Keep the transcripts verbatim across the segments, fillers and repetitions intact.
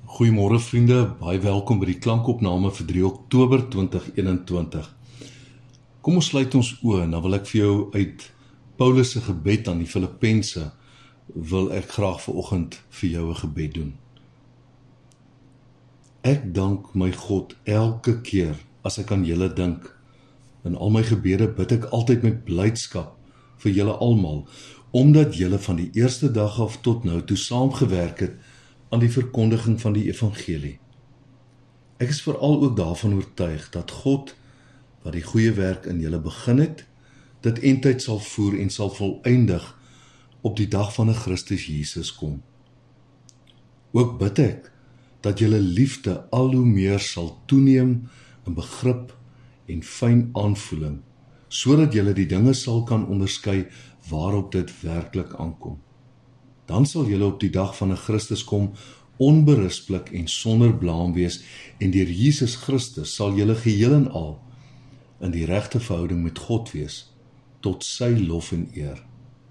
Goeiemôre vriende, baie welkom by die klankopname vir drie Oktober twintig eenentwintig. Kom ons sluit ons oë, en dan wil ek vir jou uit Paulus se gebed aan die Filippense, wil ek graag vanoggend vir jou 'n gebed doen. Ek dank my God elke keer as ek aan julle dink. In al my gebede bid ek altyd met blydskap vir julle almal, omdat julle van die eerste dag af tot nou toe saamgewerk het aan die verkondiging van die evangelie. Ek is veral ook daarvan oortuig dat God, wat die goeie werk in julle begin het, dit eindtyd sal voer en sal voleindig op die dag van 'n Christus Jesus kom. Ook bid ek dat julle liefde al hoe meer sal toeneem in begrip en fyn aanvoeling, sodat julle die dinge sal kan onderskei waarop dit werklik aankom. Dan sal julle op die dag van 'n Christus kom onberisplik en sonder blaam wees, en deur Jesus Christus sal julle geheel en al in die regte verhouding met God wees, tot sy lof en eer.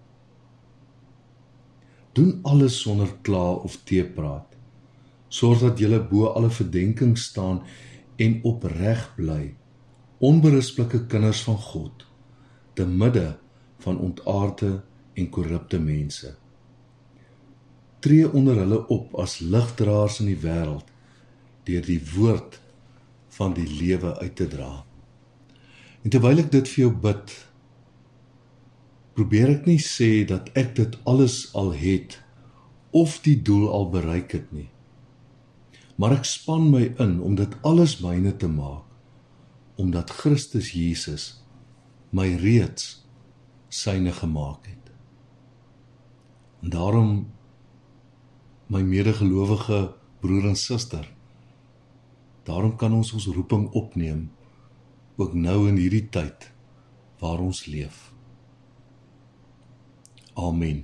Doen alles sonder kla of teepraat, sorg dat julle bo alle verdenking staan en opreg bly, onberispelike kinders van God, te midde van ontaarde en korrupte mense. Tree onder hulle op as ligdraers in die wêreld, deur die woord van die lewe uit te dra. En terwyl ek dit vir jou bid, probeer ek nie sê dat ek dit alles al het, of die doel al bereik het nie. Maar ek span my in om dit alles myne te maak, omdat Christus Jesus my reeds syne gemaak het. En daarom, my medegelowige broer en suster, daarom kan ons ons roeping opneem, ook nou in hierdie tyd waar ons leef. Amen.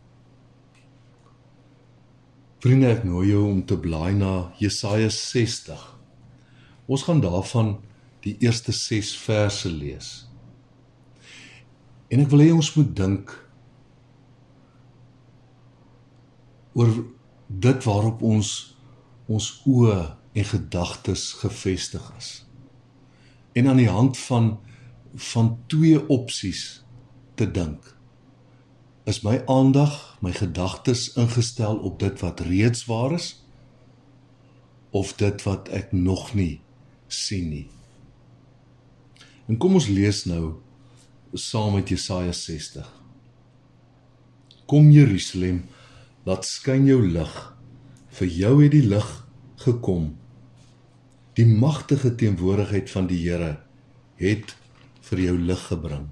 Vriende, ek nooi jou om te blaai na Jesaja sestig. Ons gaan daarvan die eerste ses verse lees. En ek wil hê ons moet dink oor dit waarop ons ons oë en gedagtes gefestig is. En aan die hand van, van twee opsies te dink. Is my aandag, my gedagtes ingestel op dit wat reeds waar is, of dit wat ek nog nie sien nie? En kom ons lees nou saam met Jesaja sestig. Kom Jerusalem, laat skyn jou lig, vir jou het die lig gekom. Die magtige teenwoordigheid van die Here het vir jou lig gebring.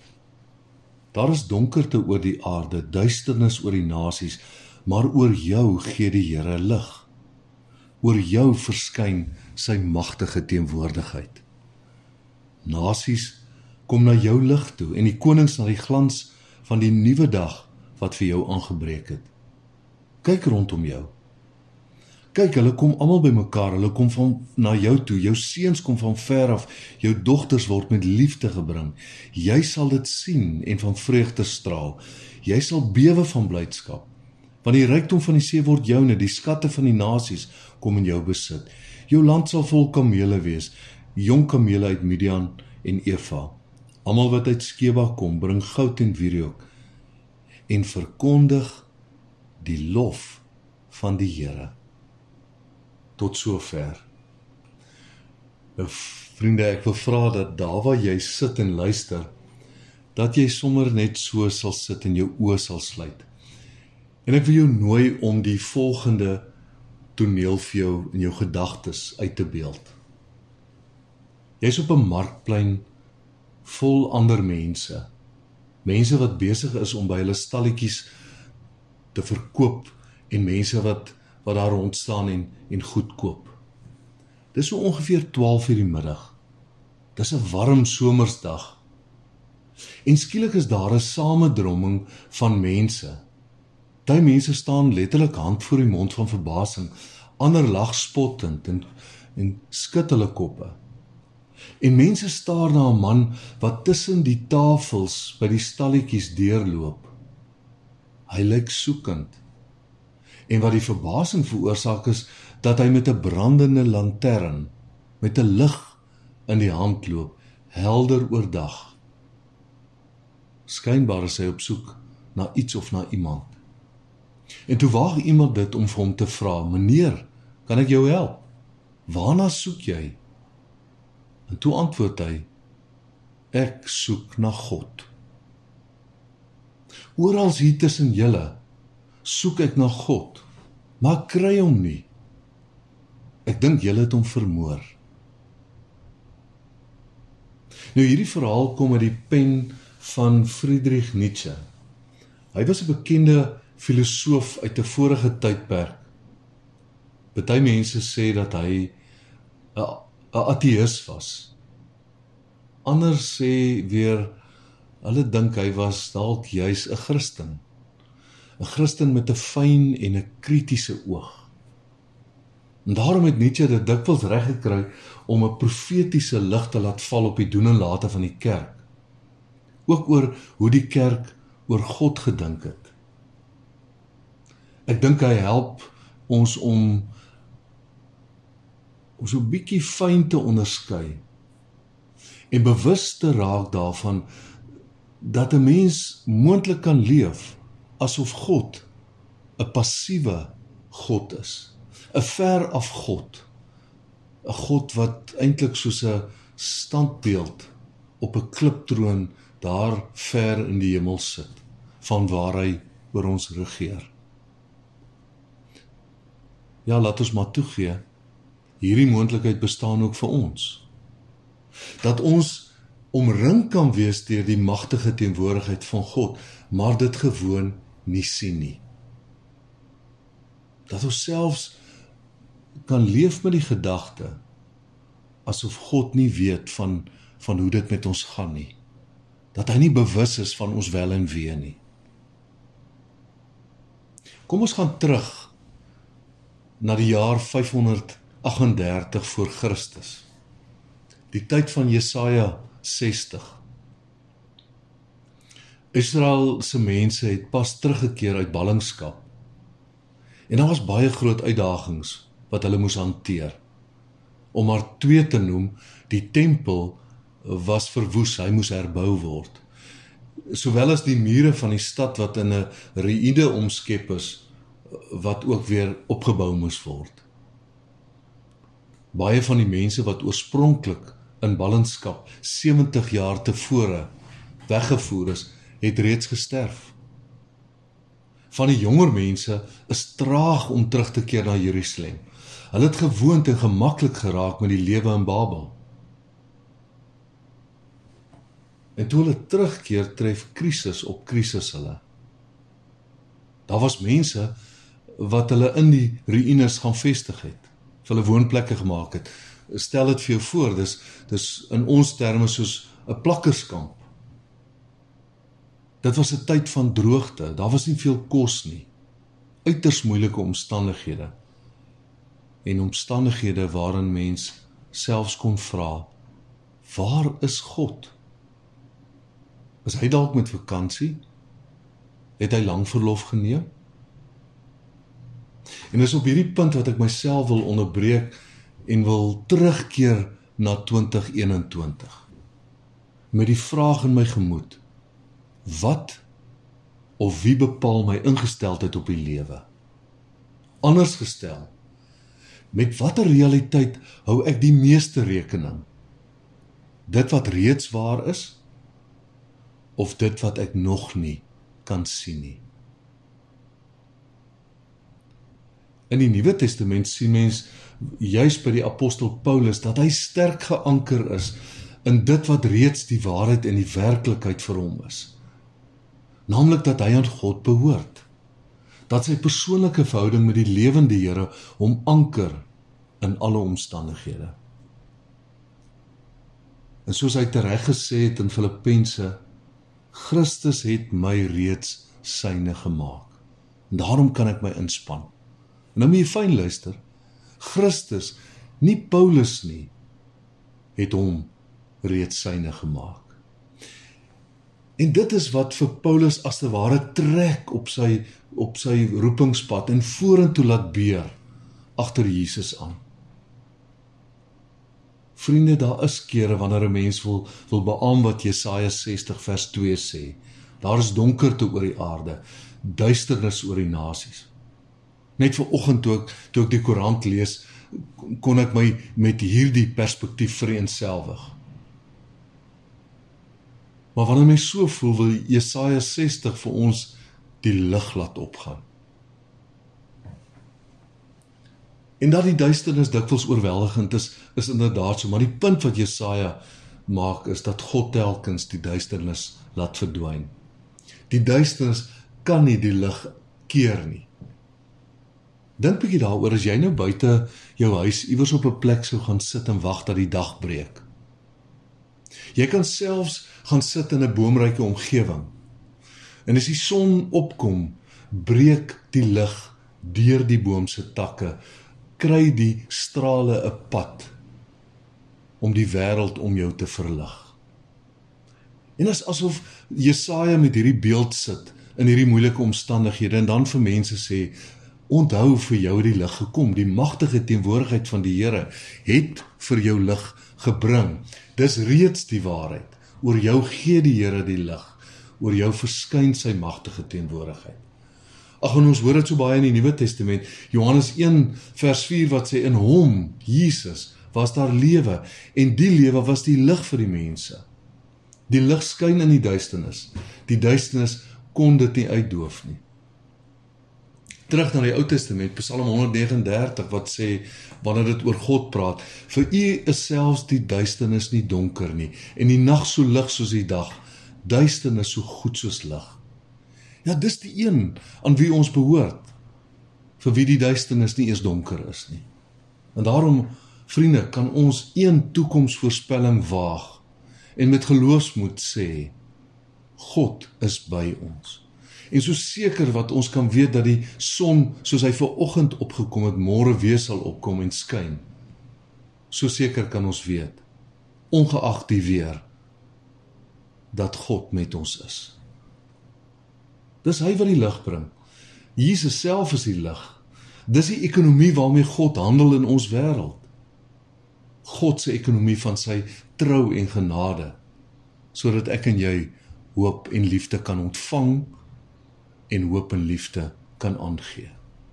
Daar is donkerte oor die aarde, duisternis oor die nasies, maar oor jou gee die Here lig. Oor jou verskyn sy magtige teenwoordigheid. Nasies kom na jou lig toe, en die konings na die glans van die nuwe dag wat vir jou aangebreek het. Kyk rondom jou. Kyk, hulle kom almal by mekaar, hulle kom van na jou toe, jou seuns kom van ver af, jou dogters word met liefde gebring. Jy sal dit sien en van vreugde straal. Jy sal bewe van blydskap, want die rykdom van die see word joune, die skatte van die nasies kom in jou besit. Jou land sal vol kamele wees, jong kamele uit Midian en Eva. Almal wat uit Skeba kom, bring goud en wierook en verkondig die lof van die Here. Tot sover. Nou, vriende, ek wil vra dat daar waar jy sit en luister, dat jy sommer net so sal sit en jou oë sal sluit. En ek wil jou nooi om die volgende toneel vir jou in jou gedagtes uit te beeld. Jy is op 'n markplein vol ander mense. Mense wat besig is om by hulle stalletjies te verkoop, en mense wat wat daar rond staan en, en goed koop. Dis so ongeveer twaalf uur die middag. Dis 'n warm somersdag. En skielik is daar 'n samedromming van mense. Daai mense staan letterlik hand voor die mond van verbasing, ander lag spottend en, en skud hulle koppe. En mense staar na 'n man wat tussen die tafels by die stalletjies deurloop. Hy lyk soekend. En wat die verbasing veroorsaak is, dat hy met 'n brandende lantern, met 'n lig in die hand loop, helder oordag. Skynbaar is hy op soek na iets of na iemand. En toe waag iemand dit om vir hom te vra, meneer, kan ek jou help? Waarna soek jy? En toe antwoord hy, ek soek na God. Orals hier tussen julle, soek ek na God, maar ek kry hom nie. Ek dink julle het hom vermoor. Nou hierdie verhaal kom uit die pen van Friedrich Nietzsche. Hy was 'n bekende filosoof uit 'n vorige tydperk. Party mense sê dat hy 'n 'n ateïs was. Ander sê weer, hulle dink hy was dalk juis 'n Christen. 'n Christen met 'n fyn en 'n kritiese oog. En daarom het Nietzsche dit dikwels reg gekry om 'n profetiese lig te laat val op die doen en late van die kerk. Ook oor hoe die kerk oor God gedink het. Ek dink hy help ons om om so 'n bietjie fyn te onderskei en bewus te raak daarvan dat 'n mens moontlik kan leef asof God 'n passiewe God is, 'n ver af God, 'n God wat eintlik soos 'n standbeeld op 'n kliptroon daar ver in die hemel sit, van waar hy oor ons regeer. Ja, laat ons maar toegee, hierdie moontlikheid bestaan ook vir ons. Dat ons omring kan wees deur die magtige teenwoordigheid van God, maar dit gewoon nie sien nie. Dat ons selfs kan leef met die gedagte, asof God nie weet van, van hoe dit met ons gaan nie. Dat hy nie bewus is van ons wel en wee nie. Kom ons gaan terug na die jaar vyfhonderd agt en dertig voor Christus. Die tyd van Jesaja sestig. Israel se mense het pas teruggekeer uit ballingskap. En daar was baie groot uitdagings wat hulle moes hanteer. Om maar twee te noem, die tempel was verwoes, hy moes herbou word. Sowel as die mure van die stad wat in 'n ruïne omskep is, wat ook weer opgebou moes word. Baie van die mense wat oorspronklik in ballingskap sewentig jaar tevore weggevoer is, het reeds gesterf. Van die jonger mense is traag om terug te keer na Jerusalem. Hulle het gewoond en gemaklik geraak met die lewe in Babel. En toe hulle terugkeer, tref krisis op krisis hulle. Daar was mense wat hulle in die ruïnes gaan vestig het, vir hulle woonplekke gemaak het. Stel dit vir jou voor, dis, dis in ons terme soos 'n plakkerskamp. Dit was 'n tyd van droogte, daar was nie veel kos nie, uiters moeilike omstandighede, en omstandighede waarin mens selfs kon vra, waar is God? Is hy dalk met vakansie? Het hy lang verlof geneem? En dis op hierdie punt wat ek myself wil onderbreek en wil terugkeer na twintig eenentwintig. Met die vraag in my gemoed, wat of wie bepaal my ingesteldheid op die lewe? Anders gestel, met watter realiteit hou ek die meeste rekening? Dit wat reeds waar is, of dit wat ek nog nie kan sien nie? In die Nuwe Testament sien mens juis by die apostel Paulus dat hy sterk geanker is in dit wat reeds die waarheid en die werklikheid vir hom is. Naamlik dat hy aan God behoort. Dat sy persoonlike verhouding met die lewende Here hom anker in alle omstandighede. En soos hy tereg gesê het in Filippense, Christus het my reeds syne gemaak. En daarom kan ek my inspann. En nou moet jy fyn luister, Christus, nie Paulus nie, het hom reeds syne gemaak. En dit is wat vir Paulus as te ware trek op sy, op sy roepingspad en vorentoe laat beer agter Jesus aan. Vriende, daar is kere wanneer 'n mens wil, wil beamoen wat Jesaja sestig vers twee sê. Daar is donkerte oor die aarde, duisternis oor die nasies. Net vanoggend toe ek, toe ek die koerant lees, kon ek my met hierdie perspektief vereenselwig. Maar wanneer my so voel, wil Jesaja sestig vir ons die lig laat opgaan. En dat die duisternis dikwels oorweldigend is, is inderdaad so, maar die punt wat Jesaja maak is dat God telkens die duisternis laat verdwyn. Die duisternis kan nie die lig keer nie. Dink bietjie daaroor, as jy nou buite jou huis iewers op 'n plek sou gaan sit en wag dat die dag breek. Jy kan selfs gaan sit in 'n boomryke omgewing. En as die son opkom, breek die lig deur die boom se takke, kry die strale 'n pad om die wêreld om jou te verlig. En as asof Jesaja met hierdie beeld sit in hierdie moeilike omstandighede en dan vir mense sê, onthou, vir jou die lig gekom, die magtige teenwoordigheid van die Here het vir jou lig gebring. Dis reeds die waarheid. Oor jou gee die Here die lig, oor jou verskyn sy magtige teenwoordigheid. Ag, en ons hoor dit so baie in die Nuwe Testament, Johannes een vers vier wat sê, in hom, Jesus, was daar lewe, en die lewe was die lig vir die mense. Die lig skyn in die duisternis, die duisternis kon dit nie uitdoof nie. Terug na die Ou Testament, Psalm honderd vyf nege dertig, wat sê, wanneer dit oor God praat, vir u is selfs die duisternis nie donker nie, en die nag so lig soos die dag, duisternis so goed soos lig. Ja, dis die een aan wie ons behoort, vir wie die duisternis nie eens donker is nie. En daarom, vriende, kan ons een toekomsvoorspelling waag, en met geloofsmoed sê, God is by ons. En so seker wat ons kan weet dat die son, soos hy vanoggend opgekom het, môre weer sal opkom en skyn. So seker kan ons weet, ongeag die weer, dat God met ons is. Dis hy wat die lig bring. Jesus self is die lig. Dis die ekonomie waarmee God handel in ons wêreld. God se ekonomie van sy trou en genade, sodat ek en jy hoop en liefde kan ontvang en hoop en liefde kan aangee.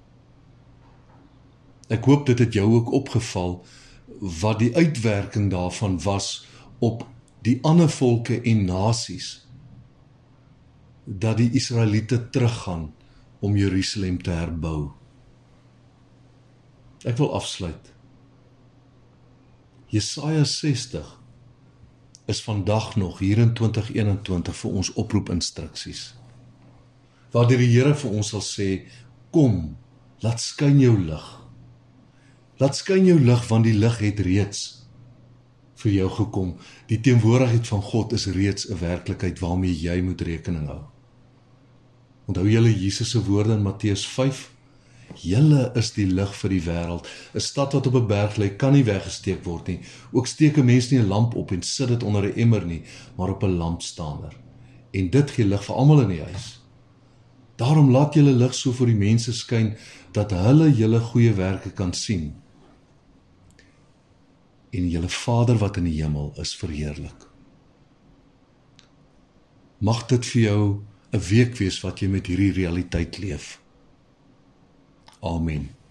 Ek hoop dit het jou ook opgeval wat die uitwerking daarvan was op die ander volke en nasies, dat die Israeliete teruggaan om Jerusalem te herbou. Ek wil afsluit. Jesaja sestig is vandag nog hier in twintig eenentwintig vir ons oproepinstruksies, waardeur die Here vir ons sal sê, kom, laat skyn jou lig. Laat skyn jou lig, want die lig het reeds vir jou gekom. Die teenwoordigheid van God is reeds 'n werklikheid waarmee jy moet rekening hou. Onthou julle Jesus se woorde in Matteus vyf? Julle is die lig vir die wêreld. 'n Stad wat op 'n berg lê, kan nie weggesteek word nie. Ook steek 'n mens nie 'n lamp op en sit dit onder 'n emmer nie, maar op 'n lampstander. En dit gee lig vir almal in die huis. Daarom laat julle lig so vir die mense skyn, dat hulle julle goeie werke kan sien. En julle Vader wat in die hemel is verheerlik. Mag dit vir jou 'n week wees wat jy met hierdie realiteit leef. Amen.